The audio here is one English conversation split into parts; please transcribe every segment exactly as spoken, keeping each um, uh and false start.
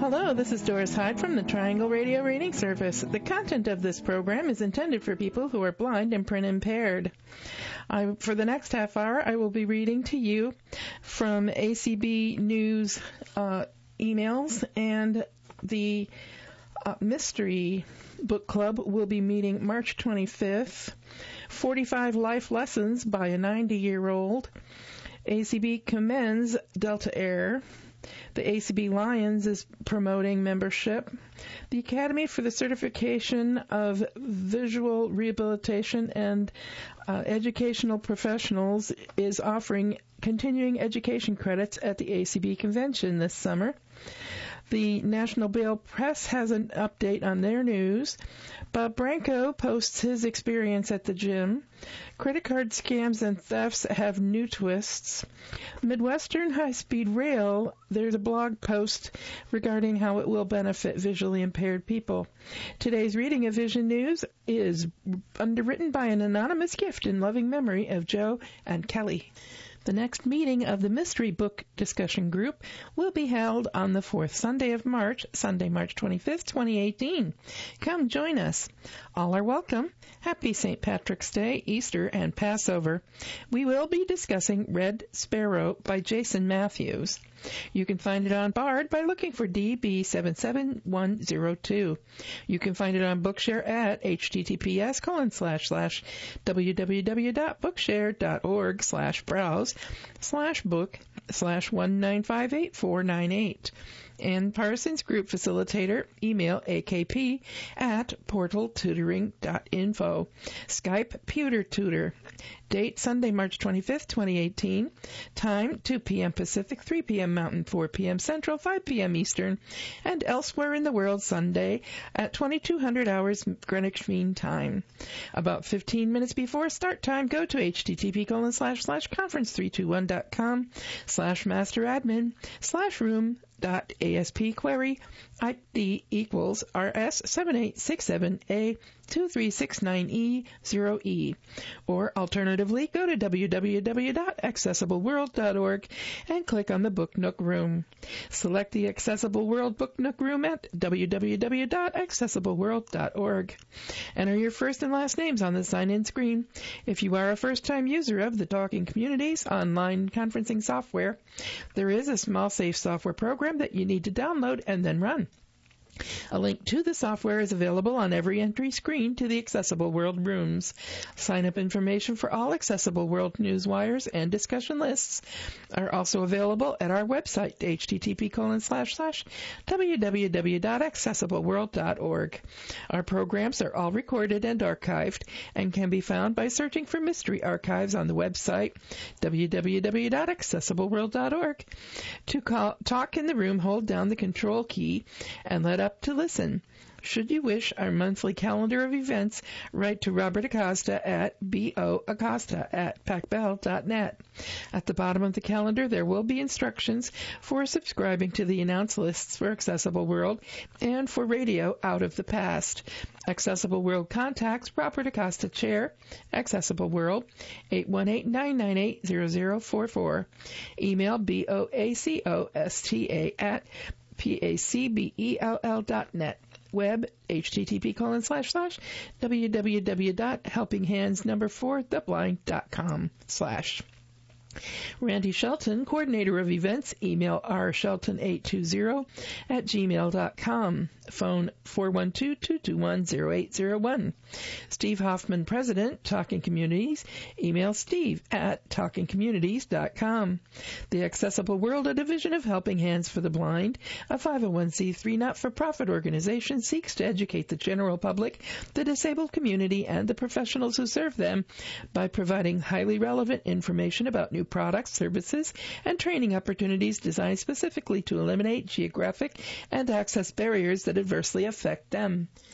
Hello, this is Doris Hyde from the Triangle Radio Reading Service. The content of this program is intended for people who are blind and print impaired. I, for the next half hour, I will be reading to you from A C B News uh, emails, and the uh, Mystery Book Club will be meeting March twenty-fifth. forty-five Life Lessons by a ninety-year-old. A C B commends Delta Air. The A C B Lions is promoting membership. The Academy for the Certification of Visual Rehabilitation and uh, Educational Professionals is offering continuing education credits at the A C B convention this summer. The National Braille Press has an update on their news. Bob Branco posts his experience at the gym. Credit card scams and thefts have new twists. Midwestern High-Speed Rail, there's a blog post regarding how it will benefit visually impaired people. Today's reading of Vision News is underwritten by an anonymous gift in loving memory of Joe and Kelly. The next meeting of the Mystery Book Discussion Group will be held on the fourth Sunday of March, Sunday, March twenty-fifth, twenty eighteen. Come join us. All are welcome. Happy Saint Patrick's Day, Easter, and Passover. We will be discussing Red Sparrow by Jason Matthews. You can find it on Bard by looking for D B seven seven one zero two. You can find it on Bookshare at https colon slash slash www.bookshare.org slash browse slash book slash one nine five eight four nine eight. And Parsons Group Facilitator, email akp at portaltutoring.info. Skype Pewter Tutor. Date Sunday, March twenty-fifth, twenty eighteen. Time two p.m. Pacific, three p.m. Mountain, four p.m. Central, five p.m. Eastern, and elsewhere in the world Sunday at twenty-two hundred hours Greenwich Mean Time. About fifteen minutes before start time, go to http colon slash slash conference321.com slash masteradmin slash room dot asp query I D equals R S seven eight six seven A two three six nine E zero E. Or alternatively, go to w w w dot accessible world dot org and click on the Book Nook Room. Select the Accessible World Book Nook Room at w w w dot accessible world dot org. Enter your first and last names on the sign-in screen. If you are a first-time user of the Talking Communities online conferencing software, there is a small safe software program that you need to download and then run. A link to the software is available on every entry screen to the Accessible World rooms. Sign-up information for all Accessible World newswires and discussion lists are also available at our website, http colon slash slash www dot accessible world dot org. Our programs are all recorded and archived and can be found by searching for Mystery Archives on the website, w w w dot accessible world dot org. To call, talk in the room, hold down the control key and let up to listen. Should you wish our monthly calendar of events, write to Robert Acosta at boacosta at pacbell dot net. At the bottom of the calendar, there will be instructions for subscribing to the announce lists for Accessible World and for Radio Out of the Past. Accessible World contacts Robert Acosta, Chair, Accessible World, eight one eight, nine nine eight, zero zero four four. Email boacosta at pacbell dot net. Web, http colon slash slash www dot helping hands number four the blind dot com slash. Randy Shelton, coordinator of events, email r shelton eight two zero at gmail dot com. Phone four one two, two two one, zero eight zero one. Steve Hoffman, president, Talking Communities, email steve at talking communities dot com. The Accessible World, a division of Helping Hands for the Blind, a five oh one c three not-for-profit organization, seeks to educate the general public, the disabled community, and the professionals who serve them by providing highly relevant information about new products, services, and training opportunities designed specifically to eliminate geographic and access barriers that adversely affect them.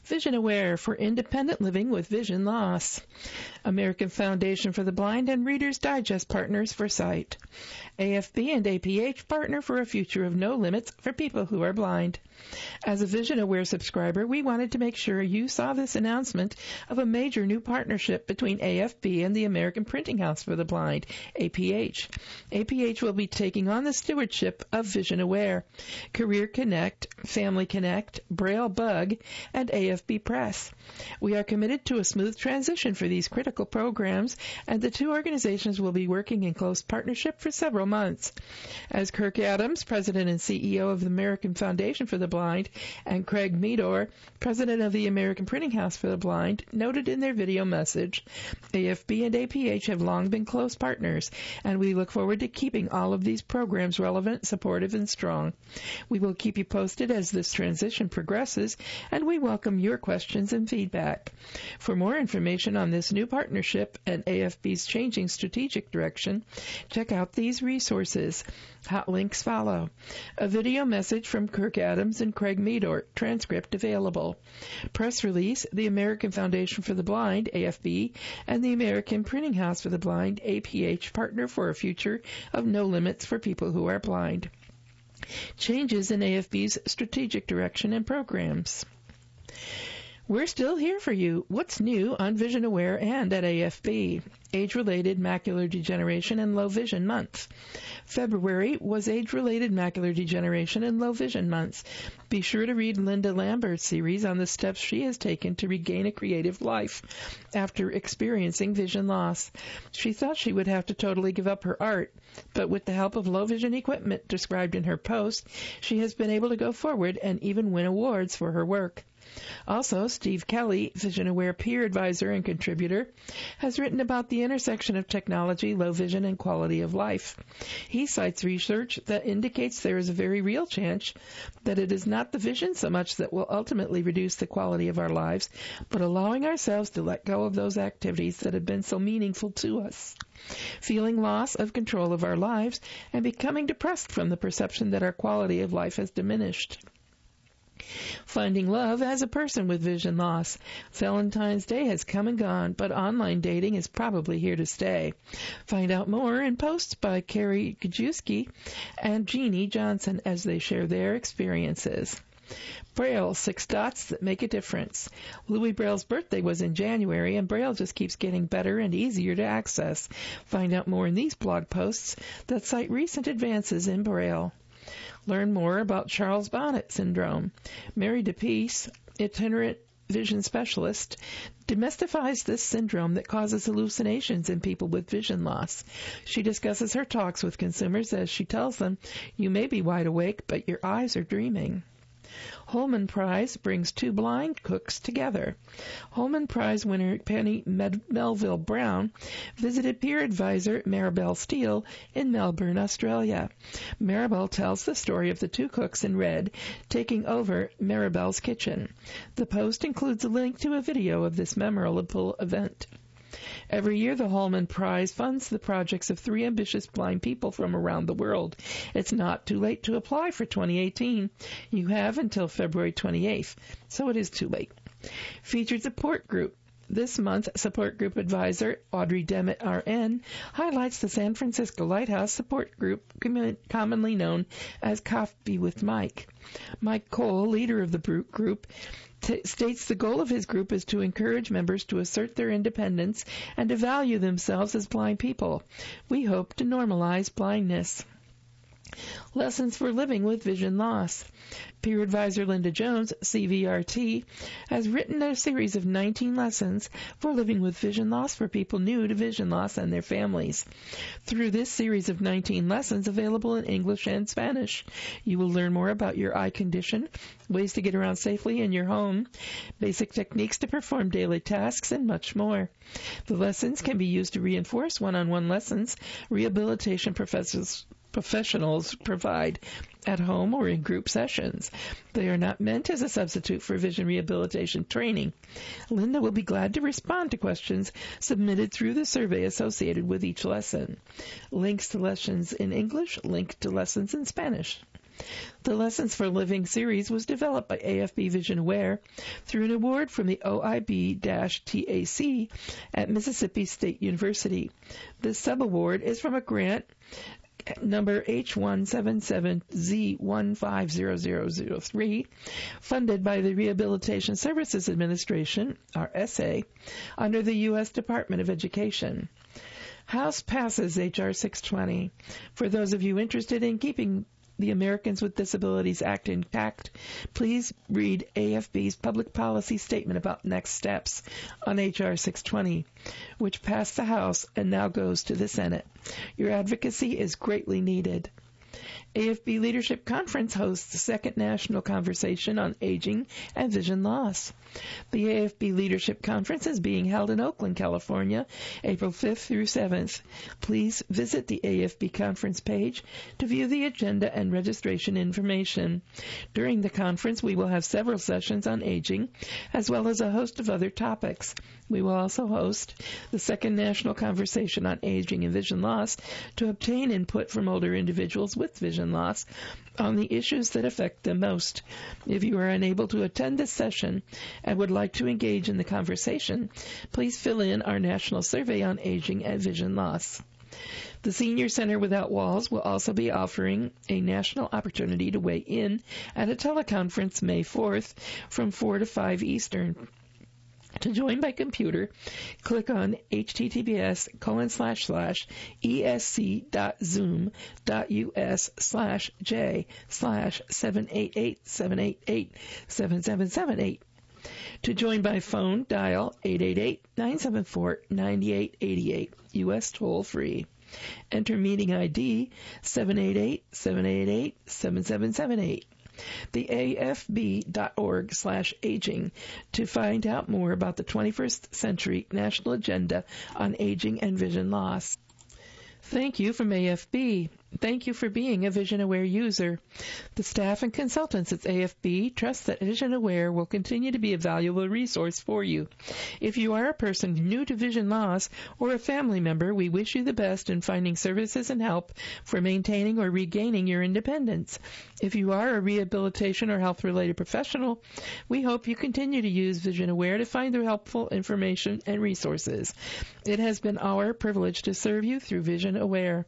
Vision Aware for independent living with vision loss. American Foundation for the Blind and Reader's Digest partners for sight. A F B and A P H partner for a future of no limits for people who are blind. As a Vision Aware subscriber, we wanted to make sure you saw this announcement of a major new partnership between A F B and the American Printing House for the Blind, A P H. A P H will be taking on the stewardship of Vision Aware, Career Connect, Family Connect, Braille Bug, and A F B Press. We are committed to a smooth transition for these critical programs, and the two organizations will be working in close partnership for several months. As Kirk Adams, President and C E O of the American Foundation for the Blind, and Craig Meador, President of the American Printing House for the Blind, noted in their video message, A F B and A P H have long been close partners, and we look forward to keeping all of these programs relevant, supportive, and strong. We will keep you posted as this transition progresses, and we welcome your questions and feedback. For more information on this new partnership and A F B's changing strategic direction, check out these resources. Hot links follow. A video message from Kirk Adams and Craig Meador, transcript available. Press release, the American Foundation for the Blind, A F B, and the American Printing House for the Blind, A P H, partner for a future of no limits for people who are blind. Changes in A F B's strategic direction and programs. We're still here for you. What's new on Vision Aware and at A F B? Age-related macular degeneration and low vision month. February was age-related macular degeneration and low vision month. Be sure to read Linda Lambert's series on the steps she has taken to regain a creative life after experiencing vision loss. She thought she would have to totally give up her art, but with the help of low vision equipment described in her post, she has been able to go forward and even win awards for her work. Also, Steve Kelly, Vision Aware peer advisor and contributor, has written about the intersection of technology, low vision, and quality of life. He cites research that indicates there is a very real chance that it is not the vision so much that will ultimately reduce the quality of our lives, but allowing ourselves to let go of those activities that have been so meaningful to us. Feeling loss of control of our lives and becoming depressed from the perception that our quality of life has diminished. Finding love as a person with vision loss. Valentine's Day has come and gone, but online dating is probably here to stay. Find out more in posts by Carrie Gajewski and Jeannie Johnson as they share their experiences. Braille, six dots that make a difference. Louis Braille's birthday was in January, and Braille just keeps getting better and easier to access. Find out more in these blog posts that cite recent advances in Braille. Learn more about Charles Bonnet syndrome. Mary DePeace, itinerant vision specialist, demystifies this syndrome that causes hallucinations in people with vision loss. She discusses her talks with consumers as she tells them, you may be wide awake, but your eyes are dreaming. Holman Prize brings two blind cooks together. Holman Prize winner Penny Med- Melville Brown visited peer advisor Maribel Steele in Melbourne, Australia. Maribel tells the story of the two cooks in red taking over Maribel's kitchen. The post includes a link to a video of this memorable event. Every year, the Holman Prize funds the projects of three ambitious blind people from around the world. It's not too late to apply for twenty eighteen. You have until February twenty-eighth, so it is too late. Featured support group. This month, support group advisor Audrey Demmett, R N, highlights the San Francisco Lighthouse support group, commonly known as Coffee with Mike. Mike Cole, leader of the group, T- states the goal of his group is to encourage members to assert their independence and to value themselves as blind people. We hope to normalize blindness. Lessons for living with vision loss. Peer advisor Linda Jones, C V R T, has written a series of nineteen lessons for living with vision loss for people new to vision loss and their families. Through this series of nineteen lessons available in English and Spanish, you will learn more about your eye condition, ways to get around safely in your home, basic techniques to perform daily tasks, and much more. The lessons can be used to reinforce one-on-one lessons rehabilitation professors professionals provide at home or in group sessions. They are not meant as a substitute for vision rehabilitation training. Linda will be glad to respond to questions submitted through the survey associated with each lesson. Links to lessons in English, link to lessons in Spanish. The Lessons for Living series was developed by A F B Vision Aware through an award from the O I B T A C at Mississippi State University. This subaward is from a grant number H one seven seven Z one five zero zero zero three, funded by the Rehabilitation Services Administration, R S A, under the U S Department of Education. House passes H R six twenty. For those of you interested in keeping the Americans with Disabilities Act intact, please read A F B's public policy statement about next steps on H R six twenty, which passed the House and now goes to the Senate. Your advocacy is greatly needed. A F B Leadership Conference hosts the second national conversation on aging and vision loss. The A F B Leadership Conference is being held in Oakland, California, April fifth through seventh. Please visit the A F B conference page to view the agenda and registration information. During the conference, we will have several sessions on aging, as well as a host of other topics. We will also host the second national conversation on aging and vision loss to obtain input from older individuals with vision loss on the issues that affect them most. If you are unable to attend this session and would like to engage in the conversation, please fill in our national survey on aging and vision loss. The Senior Center Without Walls will also be offering a national opportunity to weigh in at a teleconference May fourth from four to five Eastern. To join by computer, click on https colon slash slash esc.zoom.us slash j slash seven eight eight seven eight eight seven seven seven eight. To join by phone, dial eight eight eight nine seven four nine eight eight eight, U S toll free. Enter meeting I D seven eight eight seven eight eight seven seven seven eight. The afb.org slash aging to find out more about the twenty-first Century National Agenda on Aging and Vision Loss. Thank you from A F B. Thank you for being a Vision Aware user. The staff and consultants at A F B trust that Vision Aware will continue to be a valuable resource for you. If you are a person new to vision loss or a family member, we wish you the best in finding services and help for maintaining or regaining your independence. If you are a rehabilitation or health-related professional, we hope you continue to use Vision Aware to find the helpful information and resources. It has been our privilege to serve you through Vision Aware.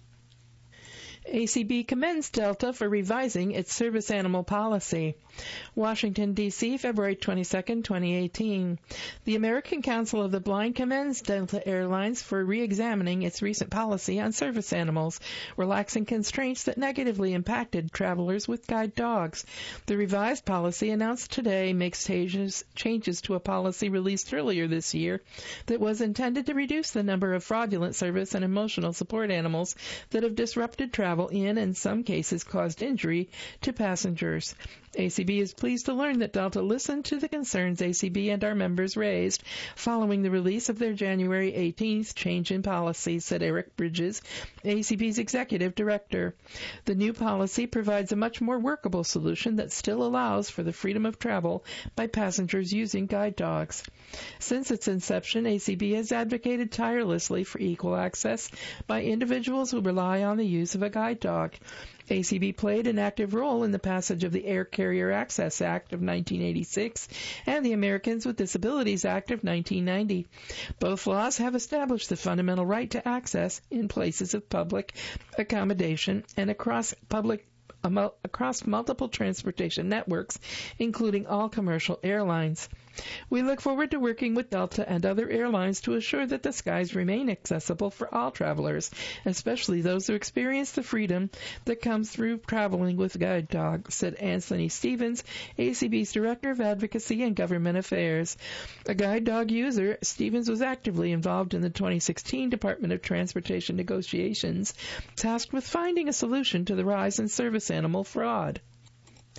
A C B commends Delta for revising its service animal policy. Washington, D C, February twenty-second, twenty eighteen. The American Council of the Blind commends Delta Airlines for re-examining its recent policy on service animals, relaxing constraints that negatively impacted travelers with guide dogs. The revised policy announced today makes changes, changes to a policy released earlier this year that was intended to reduce the number of fraudulent service and emotional support animals that have disrupted travel in, in some cases, caused injury to passengers. A C B is pleased to learn that Delta listened to the concerns A C B and our members raised following the release of their January eighteenth change in policy, said Eric Bridges, A C B's executive director. The new policy provides a much more workable solution that still allows for the freedom of travel by passengers using guide dogs. Since its inception, A C B has advocated tirelessly for equal access by individuals who rely on the use of a guide dog. A C B played an active role in the passage of the Air Carrier Access Act of nineteen eighty-six and the Americans with Disabilities Act of nineteen ninety. Both laws have established the fundamental right to access in places of public accommodation and across public across multiple transportation networks, including all commercial airlines. We look forward to working with Delta and other airlines to assure that the skies remain accessible for all travelers, especially those who experience the freedom that comes through traveling with guide dogs, said Anthony Stevens, A C B's Director of Advocacy and Government Affairs. A guide dog user, Stevens was actively involved in the twenty sixteen Department of Transportation negotiations, tasked with finding a solution to the rise in service animal fraud.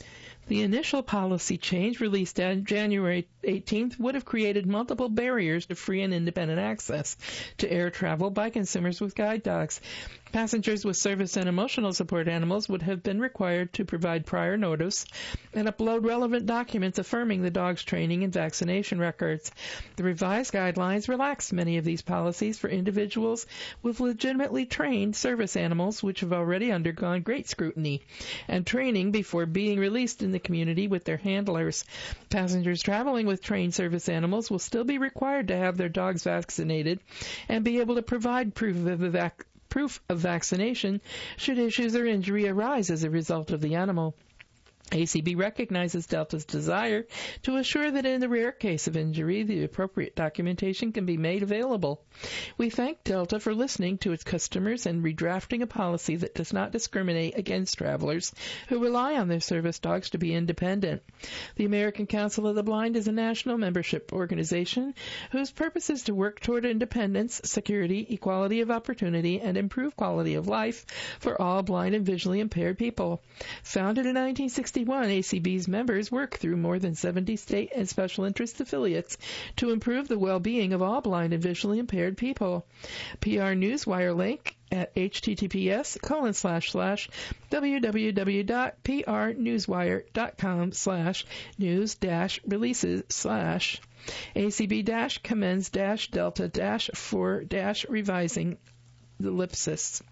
The initial policy change released on January eighteenth would have created multiple barriers to free and independent access to air travel by consumers with guide dogs. Passengers with service and emotional support animals would have been required to provide prior notice and upload relevant documents affirming the dog's training and vaccination records. The revised guidelines relaxed many of these policies for individuals with legitimately trained service animals, which have already undergone great scrutiny and training before being released in the community with their handlers. Passengers traveling with trained service animals will still be required to have their dogs vaccinated and be able to provide proof of the vac- proof of vaccination should issues or injury arise as a result of the animal. A C B recognizes Delta's desire to assure that in the rare case of injury, the appropriate documentation can be made available. We thank Delta for listening to its customers and redrafting a policy that does not discriminate against travelers who rely on their service dogs to be independent. The American Council of the Blind is a national membership organization whose purpose is to work toward independence, security, equality of opportunity, and improved quality of life for all blind and visually impaired people. Founded in nineteen sixty-one, A C B's members work through more than seventy state and special interest affiliates to improve the well-being of all blind and visually impaired people. P R Newswire link at https colon slash slash www.prnewswire.com slash news dash releases slash ACB dash commends dash delta dash for dash revising the ellipsis.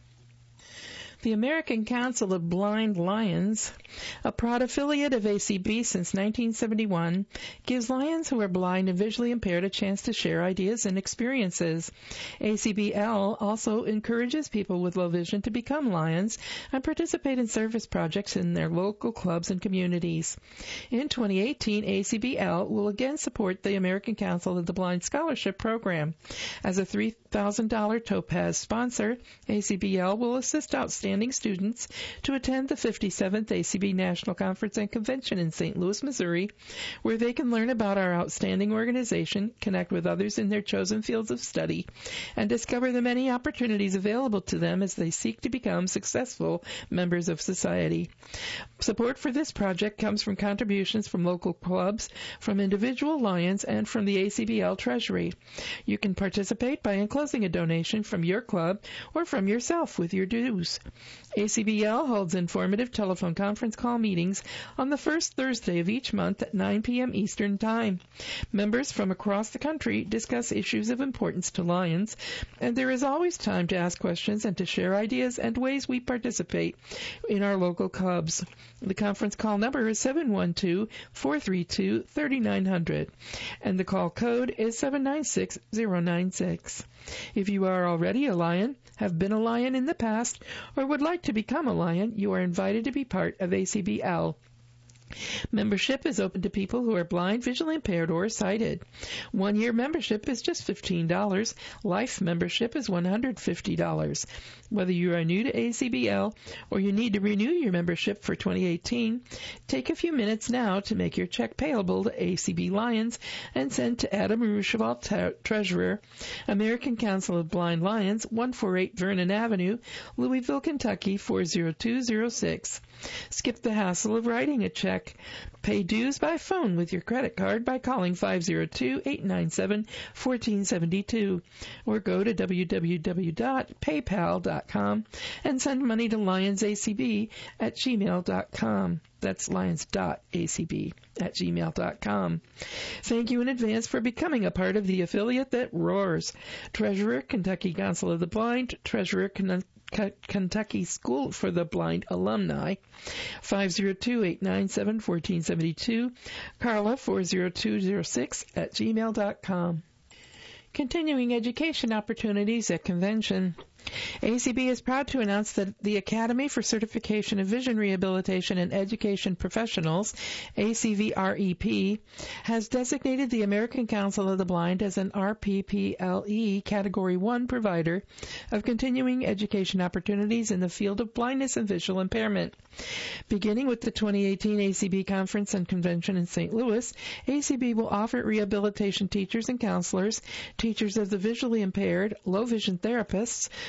The American Council of Blind Lions, a proud affiliate of A C B since nineteen seventy-one, gives lions who are blind and visually impaired a chance to share ideas and experiences. A C B L also encourages people with low vision to become lions and participate in service projects in their local clubs and communities. In twenty eighteen, A C B L will again support the American Council of the Blind Scholarship Program. As a three thousand dollars Topaz sponsor, A C B L will assist outstanding students to attend the fifty-seventh A C B National Conference and Convention in Saint Louis, Missouri, where they can learn about our outstanding organization, connect with others in their chosen fields of study, and discover the many opportunities available to them as they seek to become successful members of society. Support for this project comes from contributions from local clubs, from individual lions, and from the A C B L Treasury. You can participate by enclosing a donation from your club or from yourself with your dues. A C B L holds informative telephone conference call meetings on the first Thursday of each month at nine p.m. Eastern Time. Members from across the country discuss issues of importance to lions, and there is always time to ask questions and to share ideas and ways we participate in our local clubs. The conference call number is seven one two, four three two, three nine zero zero, and the call code is seven nine six zero nine six. If you are already a lion, have been a lion in the past, or would like to become a lion, you are invited to be part of A C B L. Membership is open to people who are blind, visually impaired, or sighted. One-year membership is just fifteen dollars. Life membership is one hundred fifty dollars. Whether you are new to A C B L or you need to renew your membership for twenty eighteen, take a few minutes now to make your check payable to A C B Lions and send to Adam Roosevelt, te- Treasurer, American Council of Blind Lions, one forty-eight Vernon Avenue, Louisville, Kentucky, four zero two zero six. Skip the hassle of writing a check. Pay dues by phone with your credit card by calling five zero two, eight nine seven, one four seven two or go to w w w dot paypal dot com and send money to lionsacb at gmail dot com. That's lions dot a c b at gmail dot com. Thank you in advance for becoming a part of the affiliate that roars. Treasurer, Kentucky Council of the Blind, Treasurer, Kentucky Kentucky School for the Blind Alumni, five zero two, eight nine seven, one four seven two, Carla four zero two zero six at gmail dot com. Continuing education opportunities at convention. A C B is proud to announce that the Academy for Certification of Vision Rehabilitation and Education Professionals, A C V R E P, has designated the American Council of the Blind as an R P P L E Category one provider of continuing education opportunities in the field of blindness and visual impairment. Beginning with the twenty eighteen A C B Conference and Convention in Saint Louis, A C B will offer rehabilitation teachers and counselors, teachers of the visually impaired, low vision therapists,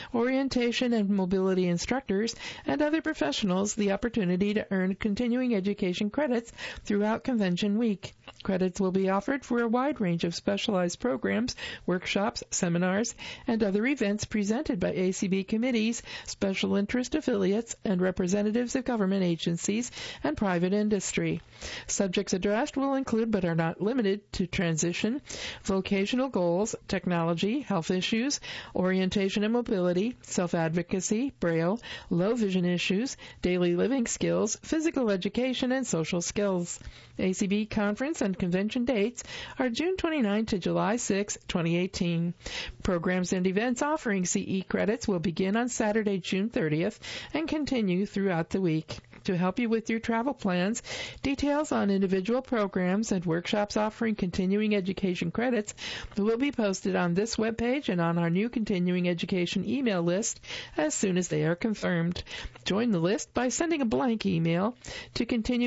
orientation and mobility instructors, and other professionals the opportunity to earn continuing education credits throughout Convention Week. Credits will be offered for a wide range of specialized programs, workshops, seminars, and other events presented by A C B committees, special interest affiliates, and representatives of government agencies and private industry. Subjects addressed will include but are not limited to transition, vocational goals, technology, health issues, orientation and mobility, self-advocacy, Braille, low vision issues, daily living skills, physical education, and social skills. A C B conference and convention dates are June twenty-ninth to July sixth, twenty eighteen. Programs and events offering C E credits will begin on Saturday, June thirtieth, and continue throughout the week. To help you with your travel plans, details on individual programs and workshops offering continuing education credits will be posted on this webpage and on our new continuing education email list as soon as they are confirmed. Join the list by sending a blank email to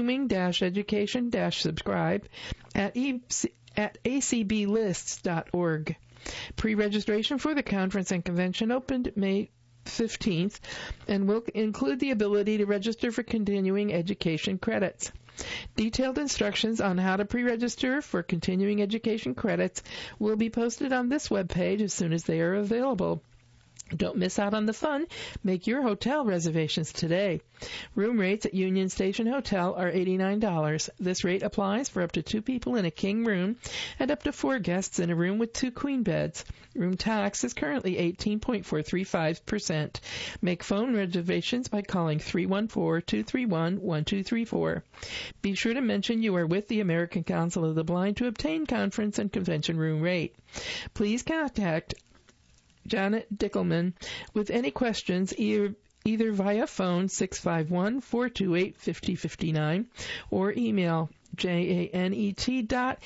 continuing-education-subscribe at, e- at a c b lists dot org. Pre-registration for the conference and convention opened May fifteenth and will include the ability to register for continuing education credits. Detailed instructions on how to pre-register for continuing education credits will be posted on this webpage as soon as they are available. Don't miss out on the fun. Make your hotel reservations today. Room rates at Union Station Hotel are eighty-nine dollars. This rate applies for up to two people in a king room and up to four guests in a room with two queen beds. Room tax is currently eighteen point four three five percent. Make phone reservations by calling three one four, two three one, one two three four. Be sure to mention you are with the American Council of the Blind to obtain conference and convention room rate. Please contact Janet Dickelman with any questions either, either via phone six five one, four two eight, five zero five nine or email janet dot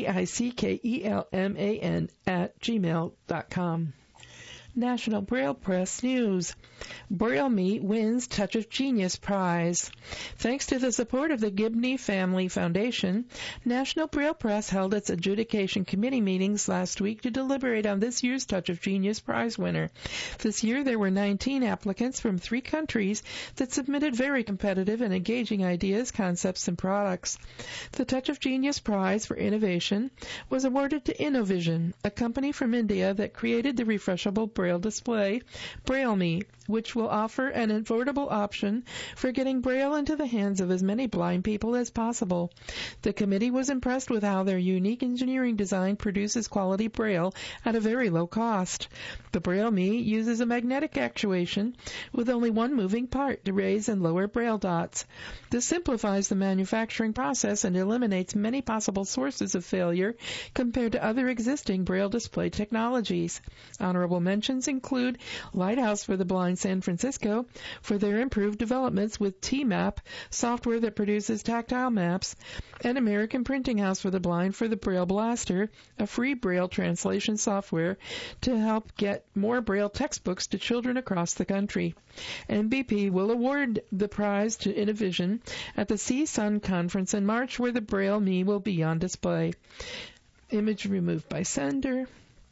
dickelman at gmail dot com. National Braille Press News. Braille Me wins Touch of Genius Prize. Thanks to the support of the Gibney Family Foundation, National Braille Press held its adjudication committee meetings last week to deliberate on this year's Touch of Genius Prize winner. This year there were nineteen applicants from three countries that submitted very competitive and engaging ideas, concepts, and products. The Touch of Genius Prize for Innovation was awarded to Innovision, a company from India that created the refreshable Braille display, Braille Me, which will offer an affordable option for getting Braille into the hands of as many blind people as possible. The committee was impressed with how their unique engineering design produces quality Braille at a very low cost. The Braille Me uses a magnetic actuation with only one moving part to raise and lower Braille dots. This simplifies the manufacturing process and eliminates many possible sources of failure compared to other existing Braille display technologies. Honorable mention include Lighthouse for the Blind San Francisco for their improved developments with T MAP, software that produces tactile maps, and American Printing House for the Blind for the Braille Blaster, a free Braille translation software to help get more Braille textbooks to children across the country. N B P will award the prize to Innovision at the C S U N conference in March, where the Braille Me will be on display. Image removed by sender.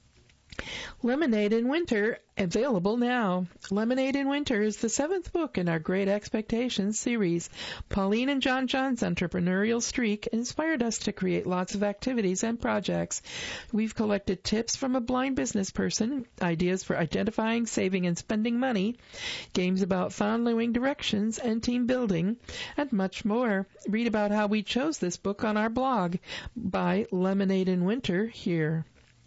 Lemonade in Winter, available now. Lemonade in Winter is the seventh book in our Great Expectations series. Pauline and John John's entrepreneurial streak inspired us to create lots of activities and projects. We've collected tips from a blind business person, ideas for identifying, saving, and spending money, games about following directions and team building, and much more. Read about how we chose this book on our blog. Buy Lemonade in Winter here.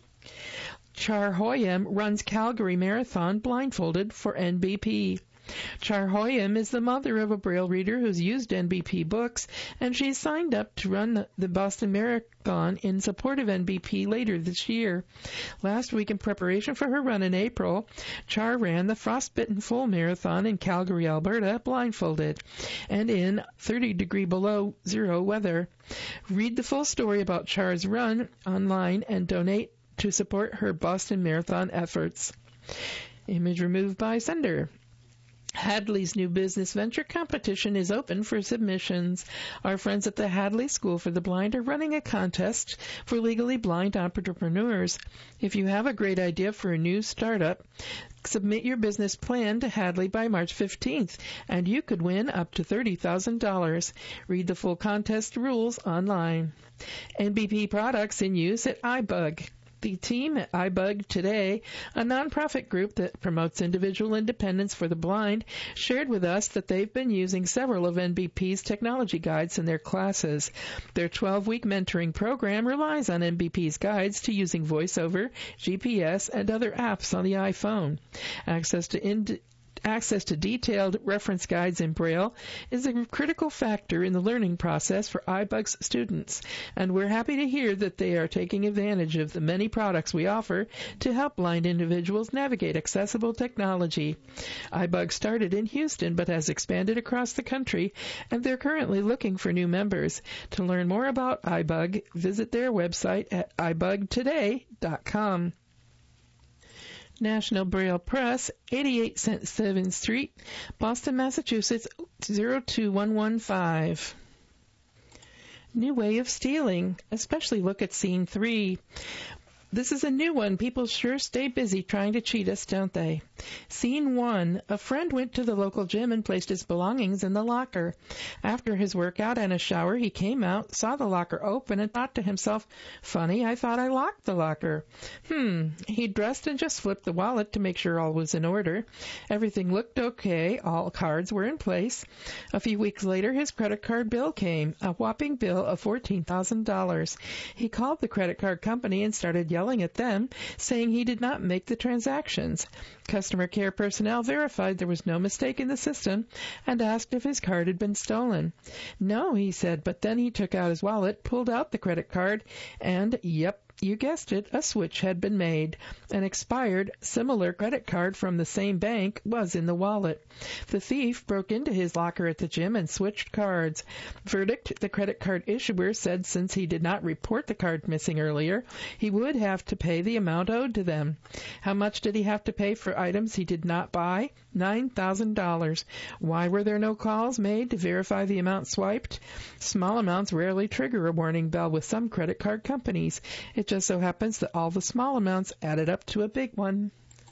Char Hoyam runs Calgary Marathon blindfolded for N B P. Char Hoyam is the mother of a Braille reader who's used N B P books, and she's signed up to run the Boston Marathon in support of N B P later this year. Last week, in preparation for her run in April, Char ran the Frostbitten Full Marathon in Calgary, Alberta, blindfolded, and in thirty degree below zero weather. Read the full story about Char's run online and donate to support her Boston Marathon efforts. Image removed by sender. Hadley's new business venture competition is open for submissions. Our friends at the Hadley School for the Blind are running a contest for legally blind entrepreneurs. If you have a great idea for a new startup, Submit your business plan to Hadley by March fifteenth, and you could win up to thirty thousand dollars. Read the full contest rules online. N B P products in use at iBug. The team at iBug Today, a nonprofit group that promotes individual independence for the blind, shared with us that they've been using several of N B P's technology guides in their classes. Their twelve-week mentoring program relies on N B P's guides to using VoiceOver, G P S, and other apps on the iPhone. Access to ind- Access to detailed reference guides in Braille is a critical factor in the learning process for iBug's students, and we're happy to hear that they are taking advantage of the many products we offer to help blind individuals navigate accessible technology. iBug started in Houston but has expanded across the country, and they're currently looking for new members. To learn more about iBug, visit their website at i bug today dot com. National Braille Press, eighty-eight Cent seventh Street, Boston, Massachusetts, zero two one one five. New way of stealing, especially look at Scene three. This is a new one. People sure stay busy trying to cheat us, don't they? Scene one. A friend went to the local gym and placed his belongings in the locker. After his workout and a shower, he came out, saw the locker open, and thought to himself, funny, I thought I locked the locker. Hmm. He dressed and just flipped the wallet to make sure all was in order. Everything looked okay. All cards were in place. A few weeks later, his credit card bill came, a whopping bill of fourteen thousand dollars. He called the credit card company and started yelling at them, saying he did not make the transactions. Customer care personnel verified there was no mistake in the system and asked if his card had been stolen. No, he said, but then he took out his wallet, pulled out the credit card, and, yep, you guessed it, a switch had been made. An expired, similar credit card from the same bank was in the wallet. The thief broke into his locker at the gym and switched cards. Verdict, the credit card issuer said since he did not report the card missing earlier, he would have to pay the amount owed to them. How much did he have to pay for items he did not buy? nine thousand dollars. Why were there no calls made to verify the amount swiped? Small amounts rarely trigger a warning bell with some credit card companies. It just so happens that all the small amounts added up to a big one.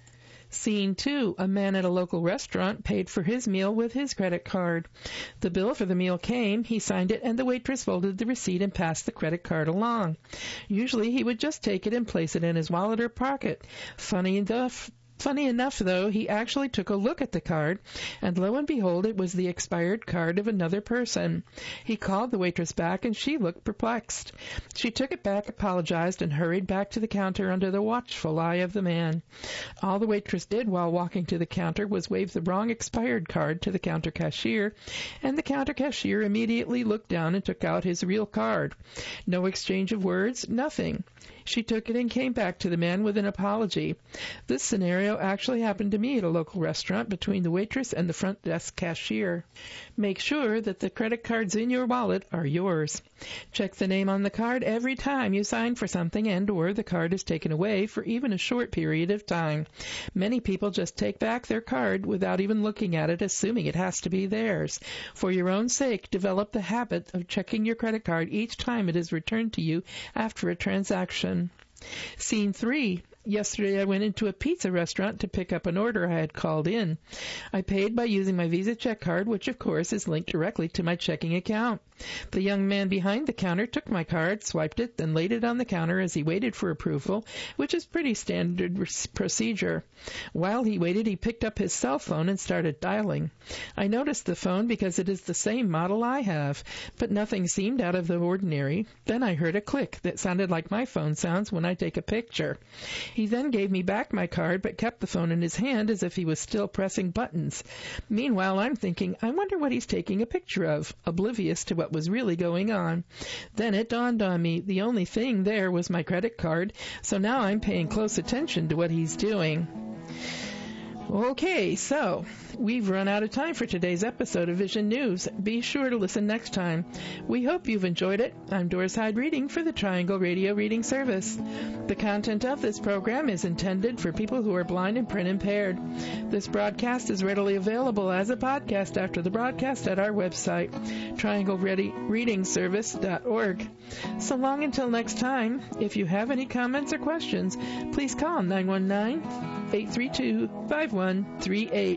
Scene two. A man at a local restaurant paid for his meal with his credit card. The bill for the meal came, he signed it, and the waitress folded the receipt and passed the credit card along. Usually he would just take it and place it in his wallet or pocket. Funny enough, Funny enough, though, he actually took a look at the card, and lo and behold, it was the expired card of another person. He called the waitress back, and she looked perplexed. She took it back, apologized, and hurried back to the counter under the watchful eye of the man. All the waitress did while walking to the counter was wave the wrong expired card to the counter cashier, and the counter cashier immediately looked down and took out his real card. No exchange of words, nothing. She took it and came back to the man with an apology. This scenario actually happened to me at a local restaurant between the waitress and the front desk cashier. Make sure that the credit cards in your wallet are yours. Check the name on the card every time you sign for something and or the card is taken away for even a short period of time. Many people just take back their card without even looking at it, assuming it has to be theirs. For your own sake, develop the habit of checking your credit card each time it is returned to you after a transaction. Scene three. Yesterday I went into a pizza restaurant to pick up an order I had called in. I paid by using my Visa check card, which of course is linked directly to my checking account. The young man behind the counter took my card, swiped it, then laid it on the counter as he waited for approval, which is pretty standard procedure. While he waited, he picked up his cell phone and started dialing. I noticed the phone because it is the same model I have, but nothing seemed out of the ordinary. Then I heard a click that sounded like my phone sounds when I take a picture. He then gave me back my card, but kept the phone in his hand as if he was still pressing buttons. Meanwhile, I'm thinking, I wonder what he's taking a picture of, oblivious to what was really going on. Then it dawned on me, the only thing there was my credit card, so now I'm paying close attention to what he's doing. Okay, so we've run out of time for today's episode of Vision News. Be sure to listen next time. We hope you've enjoyed it. I'm Doris Hyde reading for the Triangle Radio Reading Service. The content of this program is intended for people who are blind and print impaired. This broadcast is readily available as a podcast after the broadcast at our website, triangle reading service dot org. So long until next time, if you have any comments or questions, please call nine one nine, eight three two, five one three eight.